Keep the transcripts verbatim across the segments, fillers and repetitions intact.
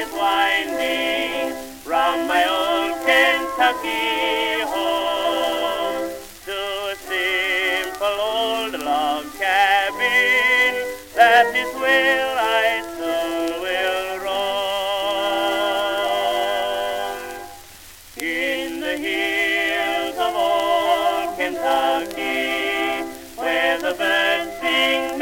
is winding round my old Kentucky home to a simple old log cabin. That is where I soon will roam. In the hills of old Kentucky, where the birds sing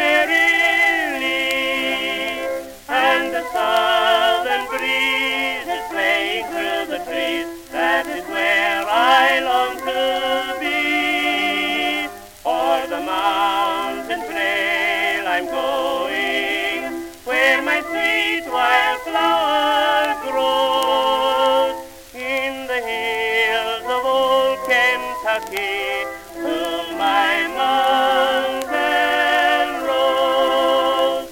merrily, and the southern breeze is playing through the trees, that is where I long to be. For the mountain trail I'm going, where my sweet wildflower grows, in the hills of old Kentucky, to my mountain rose.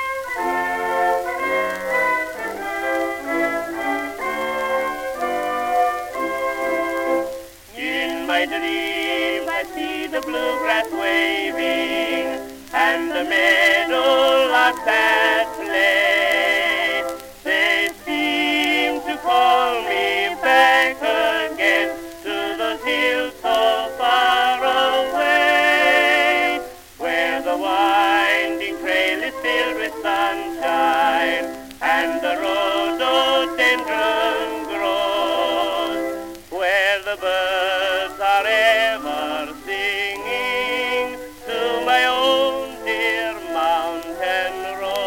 In my dreams I see the bluegrass waving and the meadowlarks at play. They seem to call me back again to those hills so far away, where the winding trail is filled with sunshine and the rhododendron grows, where the birds are ever singing to my own dear mountain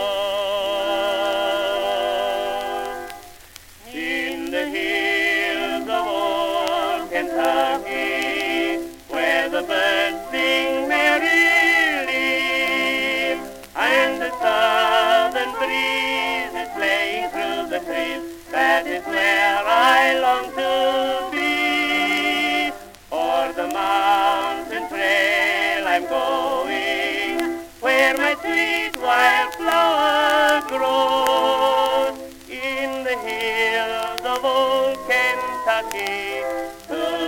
rose. In the hills of old Kentucky, where the birds sing merrily, and the southern breeze is playing through the trees, that is where I long to be. For the mountain trail I'm going, where my sweet wildflower grows, in the hills of old Kentucky, to